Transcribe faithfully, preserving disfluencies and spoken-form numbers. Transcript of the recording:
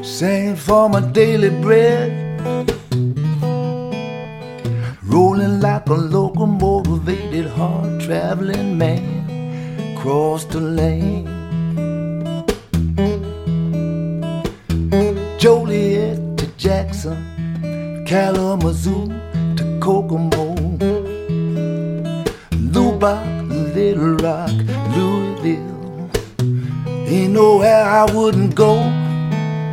singing for my daily bread, rolling like a locomotivated, hard-traveling man across the lane. Joliet to Jackson, Kalamazoo to Kokomo, Lubbock, Little Rock, Louisville. Ain't nowhere I wouldn't go